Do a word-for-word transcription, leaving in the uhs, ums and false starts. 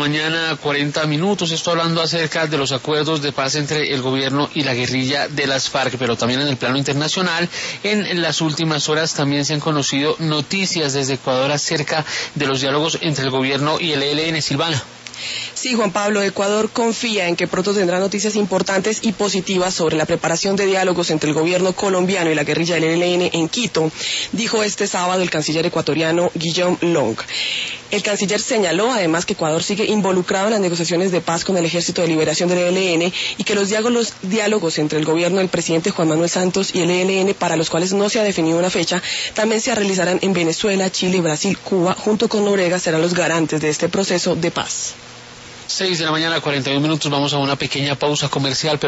Mañana cuarenta minutos, esto hablando acerca de los acuerdos de paz entre el gobierno y la guerrilla de las FARC, pero también en el plano internacional. En las últimas horas también se han conocido noticias desde Ecuador acerca de los diálogos entre el gobierno y el E L N. Silvana. Sí, Juan Pablo, Ecuador confía en que pronto tendrá noticias importantes y positivas sobre la preparación de diálogos entre el gobierno colombiano y la guerrilla del E L N en Quito, dijo este sábado el canciller ecuatoriano Guillaume Long. El canciller señaló además que Ecuador sigue involucrado en las negociaciones de paz con el Ejército de Liberación del E L N y que los diálogos, diálogos entre el gobierno del presidente Juan Manuel Santos y el E L N, para los cuales no se ha definido una fecha, también se realizarán en Venezuela, Chile, Brasil, Cuba, junto con Noruega, serán los garantes de este proceso de paz. seis de la mañana, cuarenta y un minutos, vamos a una pequeña pausa comercial.